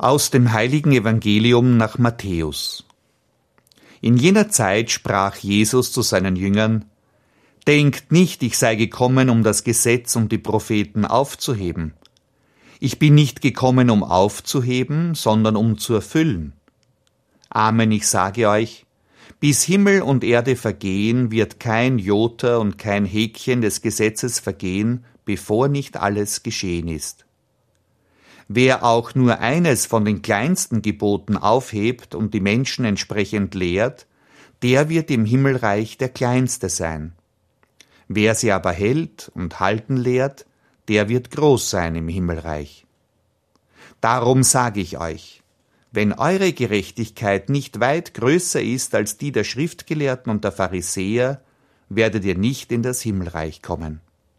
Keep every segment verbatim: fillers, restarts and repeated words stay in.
Aus dem heiligen Evangelium nach Matthäus. In jener Zeit sprach Jesus zu seinen Jüngern: Denkt nicht, ich sei gekommen, um das Gesetz und die Propheten aufzuheben. Ich bin nicht gekommen, um aufzuheben, sondern um zu erfüllen. Amen, ich sage euch, bis Himmel und Erde vergehen, wird kein Jota und kein Häkchen des Gesetzes vergehen, bevor nicht alles geschehen ist. Wer auch nur eines von den kleinsten Geboten aufhebt und die Menschen entsprechend lehrt, der wird im Himmelreich der Kleinste sein. Wer sie aber hält und halten lehrt, der wird groß sein im Himmelreich. Darum sage ich euch, wenn eure Gerechtigkeit nicht weit größer ist als die der Schriftgelehrten und der Pharisäer, werdet ihr nicht in das Himmelreich kommen.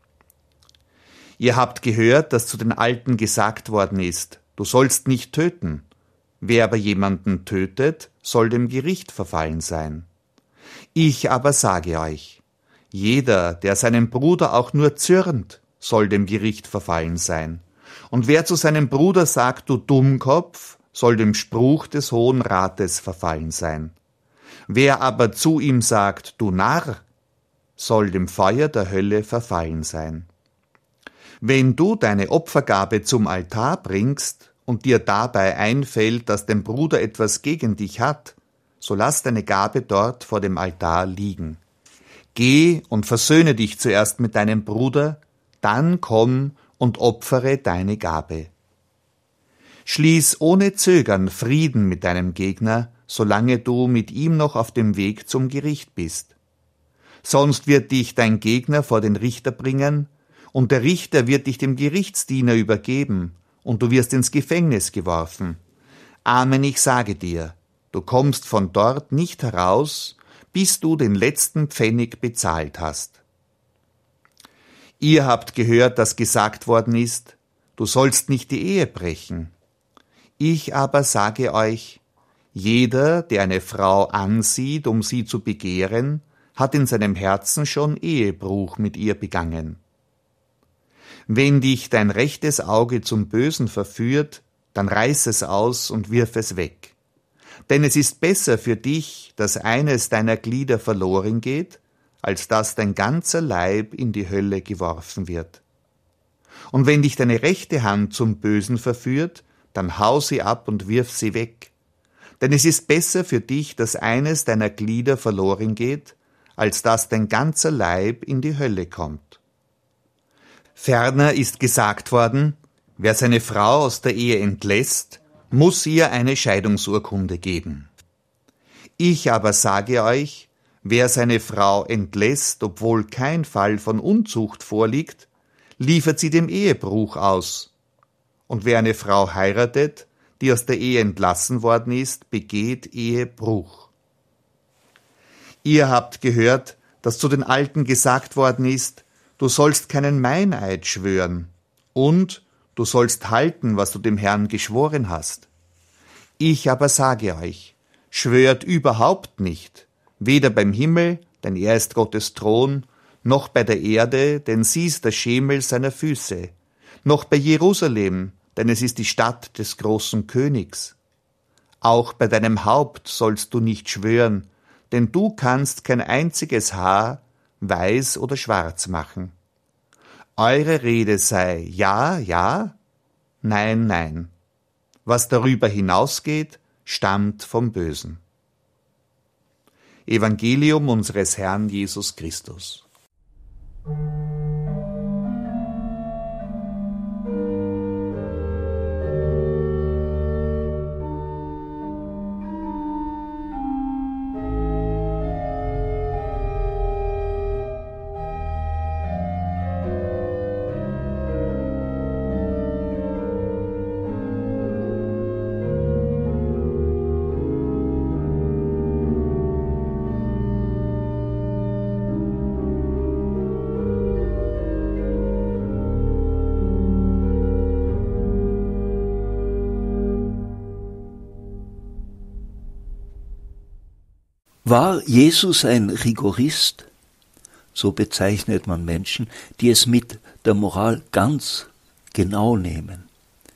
Ihr habt gehört, dass zu den Alten gesagt worden ist, du sollst nicht töten. Wer aber jemanden tötet, soll dem Gericht verfallen sein. Ich aber sage euch, jeder, der seinem Bruder auch nur zürnt, soll dem Gericht verfallen sein. Und wer zu seinem Bruder sagt, du Dummkopf, soll dem Spruch des Hohen Rates verfallen sein. Wer aber zu ihm sagt, du Narr, soll dem Feuer der Hölle verfallen sein. Wenn du deine Opfergabe zum Altar bringst und dir dabei einfällt, dass dein Bruder etwas gegen dich hat, so lass deine Gabe dort vor dem Altar liegen. Geh und versöhne dich zuerst mit deinem Bruder, dann komm und opfere deine Gabe. Schließ ohne Zögern Frieden mit deinem Gegner, solange du mit ihm noch auf dem Weg zum Gericht bist. Sonst wird dich dein Gegner vor den Richter bringen, und der Richter wird dich dem Gerichtsdiener übergeben, und du wirst ins Gefängnis geworfen. Amen, ich sage dir, du kommst von dort nicht heraus, bis du den letzten Pfennig bezahlt hast. Ihr habt gehört, dass gesagt worden ist, du sollst nicht die Ehe brechen. Ich aber sage euch, jeder, der eine Frau ansieht, um sie zu begehren, hat in seinem Herzen schon Ehebruch mit ihr begangen. Wenn dich dein rechtes Auge zum Bösen verführt, dann reiß es aus und wirf es weg. Denn es ist besser für dich, dass eines deiner Glieder verloren geht, als dass dein ganzer Leib in die Hölle geworfen wird. Und wenn dich deine rechte Hand zum Bösen verführt, dann hau sie ab und wirf sie weg. Denn es ist besser für dich, dass eines deiner Glieder verloren geht, als dass dein ganzer Leib in die Hölle kommt. Ferner ist gesagt worden, wer seine Frau aus der Ehe entlässt, muss ihr eine Scheidungsurkunde geben. Ich aber sage euch, wer seine Frau entlässt, obwohl kein Fall von Unzucht vorliegt, liefert sie dem Ehebruch aus. Und wer eine Frau heiratet, die aus der Ehe entlassen worden ist, begeht Ehebruch. Ihr habt gehört, dass zu den Alten gesagt worden ist, du sollst keinen Meineid schwören und du sollst halten, was du dem Herrn geschworen hast. Ich aber sage euch, schwört überhaupt nicht, weder beim Himmel, denn er ist Gottes Thron, noch bei der Erde, denn sie ist der Schemel seiner Füße, noch bei Jerusalem, denn es ist die Stadt des großen Königs. Auch bei deinem Haupt sollst du nicht schwören, denn du kannst kein einziges Haar weiß oder schwarz machen. Eure Rede sei ja, ja, nein, nein. Was darüber hinausgeht, stammt vom Bösen. Evangelium unseres Herrn Jesus Christus. War Jesus ein Rigorist? So bezeichnet man Menschen, die es mit der Moral ganz genau nehmen.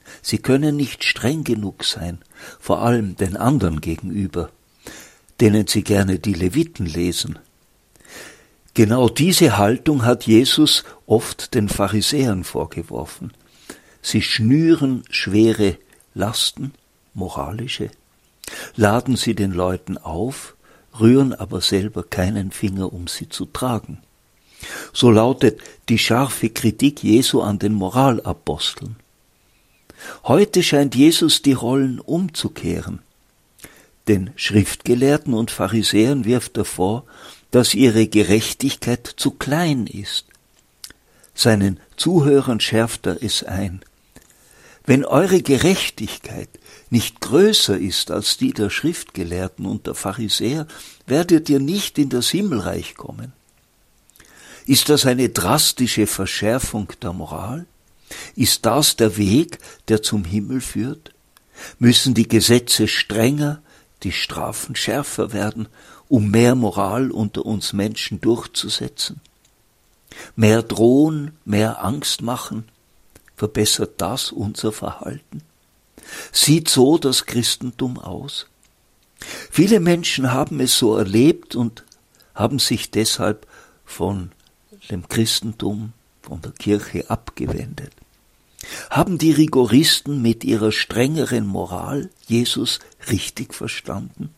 Sie können nicht streng genug sein, vor allem den anderen gegenüber, denen sie gerne die Leviten lesen. Genau diese Haltung hat Jesus oft den Pharisäern vorgeworfen. Sie schnüren schwere Lasten, moralische, laden sie den Leuten auf, rühren aber selber keinen Finger, um sie zu tragen. So lautet die scharfe Kritik Jesu an den Moralaposteln. Heute scheint Jesus die Rollen umzukehren. Den Schriftgelehrten und Pharisäern wirft er vor, dass ihre Gerechtigkeit zu klein ist. Seinen Zuhörern schärft er es ein. Wenn eure Gerechtigkeit nicht größer ist als die der Schriftgelehrten und der Pharisäer, werdet ihr nicht in das Himmelreich kommen. Ist das eine drastische Verschärfung der Moral? Ist das der Weg, der zum Himmel führt? Müssen die Gesetze strenger, die Strafen schärfer werden, um mehr Moral unter uns Menschen durchzusetzen? Mehr drohen, mehr Angst machen? Verbessert das unser Verhalten? Sieht so das Christentum aus? Viele Menschen haben es so erlebt und haben sich deshalb von dem Christentum, von der Kirche abgewendet. Haben die Rigoristen mit ihrer strengeren Moral Jesus richtig verstanden?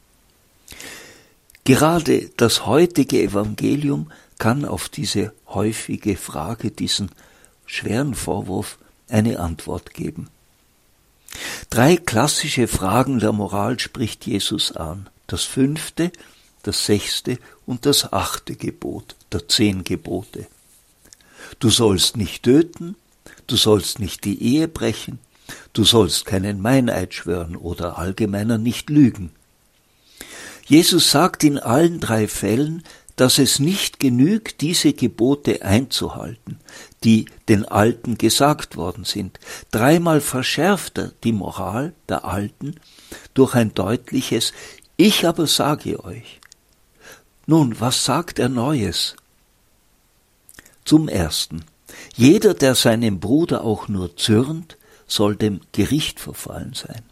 Gerade das heutige Evangelium kann auf diese häufige Frage, diesen schweren Vorwurf, eine Antwort geben. Drei klassische Fragen der Moral spricht Jesus an. Das fünfte, das sechste und das achte Gebot der zehn Gebote. Du sollst nicht töten, du sollst nicht die Ehe brechen, du sollst keinen Meineid schwören oder allgemeiner nicht lügen. Jesus sagt in allen drei Fällen, dass es nicht genügt, diese Gebote einzuhalten, die den Alten gesagt worden sind. Dreimal verschärft er die Moral der Alten durch ein deutliches Ich aber sage euch. Nun, was sagt er Neues? Zum Ersten, jeder, der seinem Bruder auch nur zürnt, soll dem Gericht verfallen sein.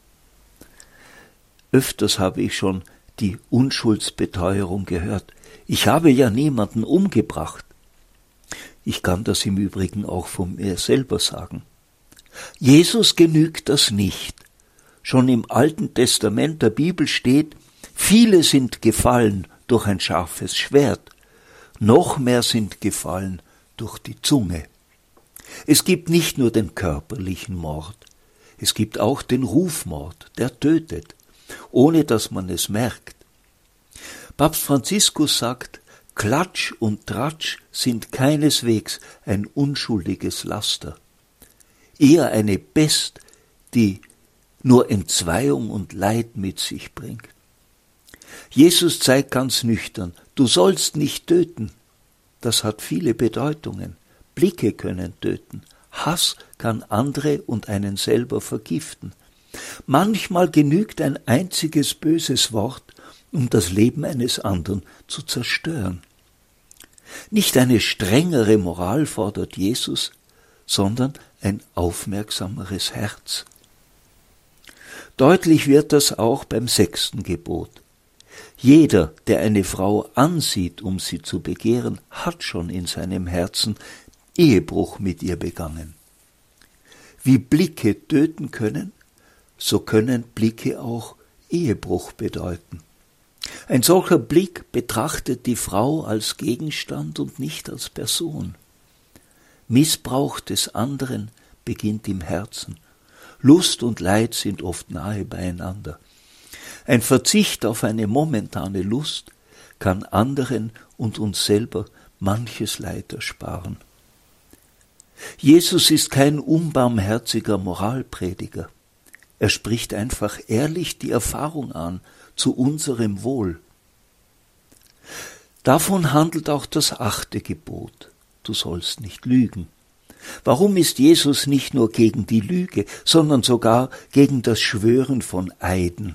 Öfters habe ich schon die Unschuldsbeteuerung gehört. Ich habe ja niemanden umgebracht. Ich kann das im Übrigen auch von mir selber sagen. Jesus genügt das nicht. Schon im Alten Testament der Bibel steht, viele sind gefallen durch ein scharfes Schwert, noch mehr sind gefallen durch die Zunge. Es gibt nicht nur den körperlichen Mord, es gibt auch den Rufmord, der tötet, ohne dass man es merkt. Papst Franziskus sagt, Klatsch und Tratsch sind keineswegs ein unschuldiges Laster, eher eine Pest, die nur Entzweiung und Leid mit sich bringt. Jesus zeigt ganz nüchtern, du sollst nicht töten. Das hat viele Bedeutungen. Blicke können töten. Hass kann andere und einen selber vergiften. Manchmal genügt ein einziges böses Wort, um das Leben eines anderen zu zerstören. Nicht eine strengere Moral fordert Jesus, sondern ein aufmerksameres Herz. Deutlich wird das auch beim sechsten Gebot. Jeder, der eine Frau ansieht, um sie zu begehren, hat schon in seinem Herzen Ehebruch mit ihr begangen. Wie Blicke töten können, so können Blicke auch Ehebruch bedeuten. Ein solcher Blick betrachtet die Frau als Gegenstand und nicht als Person. Missbrauch des anderen beginnt im Herzen. Lust und Leid sind oft nahe beieinander. Ein Verzicht auf eine momentane Lust kann anderen und uns selber manches Leid ersparen. Jesus ist kein unbarmherziger Moralprediger. Er spricht einfach ehrlich die Erfahrung an, zu unserem Wohl. Davon handelt auch das achte Gebot. Du sollst nicht lügen. Warum ist Jesus nicht nur gegen die Lüge, sondern sogar gegen das Schwören von Eiden?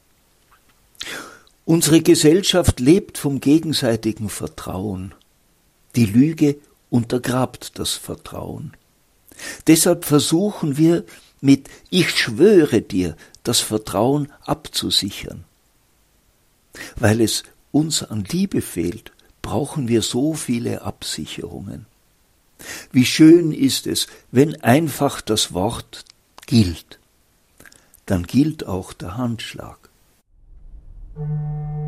Unsere Gesellschaft lebt vom gegenseitigen Vertrauen. Die Lüge untergrabt das Vertrauen. Deshalb versuchen wir, mit »Ich schwöre dir«, das Vertrauen abzusichern. Weil es uns an Liebe fehlt, brauchen wir so viele Absicherungen. Wie schön ist es, wenn einfach das Wort gilt. Dann gilt auch der Handschlag.